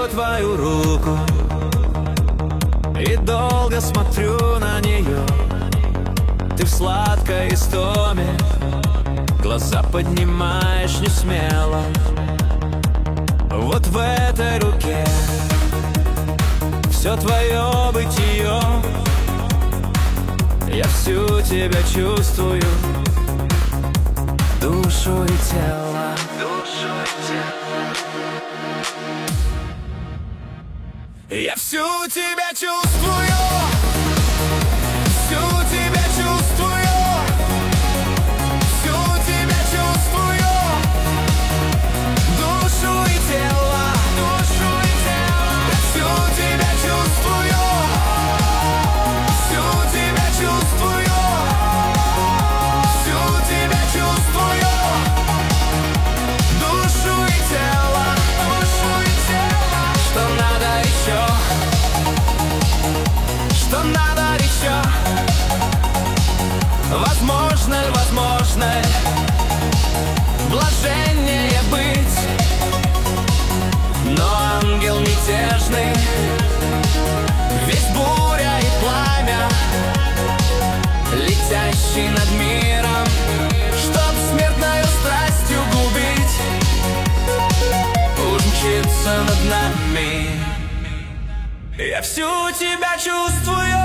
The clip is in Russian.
твою руку и долго смотрю на нее. Ты в сладкой истоме, глаза поднимаешь не смело. Вот в этой руке все твое бытие. Я всю тебя чувствую, душу и тело. Я всю тебя чувствую, всю тебя чувствую, всю тебя чувствую, душу и тело, душу и тело. Я всю тебя чувствую, всю тебя чувствую, всю тебя чувствую, душу и тело, душу и тело. Что надо еще? Что надо еще? Возможно ли, возможно блаженнее быть? Но ангел мятежный, весь буря и пламя, летящий над миром, чтоб смертною страстью губить, уж мчится над нами. Я всю тебя чувствую,